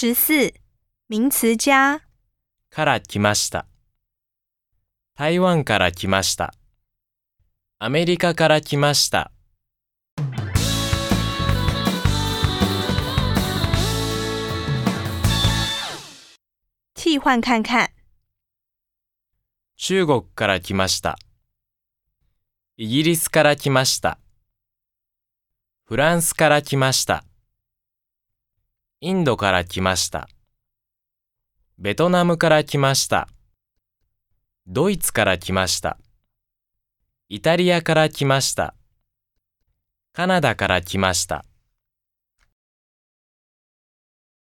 14、名詞加。 から来ました。台湾から来ました。アメリカから来ました。 替換看看。 中国から来ました。イギリスから来ました。フランスから来ました。インドから来ました。ベトナムから来ました。ドイツから来ました。イタリアから来ました。カナダから来ました。